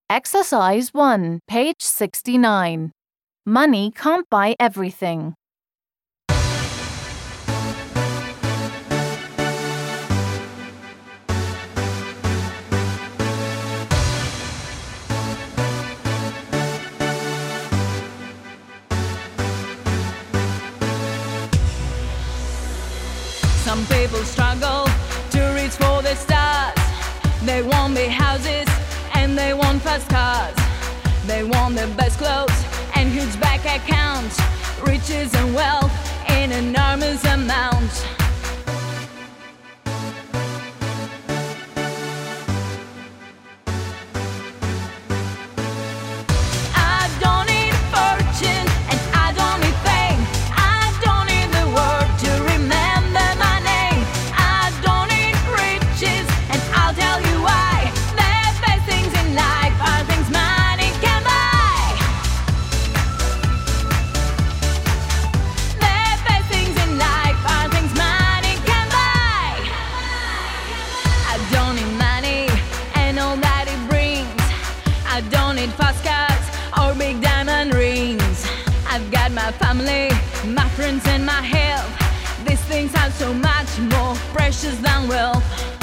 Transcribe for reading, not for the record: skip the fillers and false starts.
Exercise 1, page 69. Money can't buy everything. Some people struggle to reach for the stars. They want big houses and they want fast cars. They want the best clothes and huge bank accounts, riches and wealth in enormous amounts. I don't need a fortune and I don't need fame. I don't need the world to remember my name. I don't need riches and I'll tell you why. The best things in life are things money can buy. The best things in life are things money can buy. I don't need money and all that it brings. I don't need fast cars or big diamond rings. I've got my family, my friends and my health. These things are so much more precious than wealth.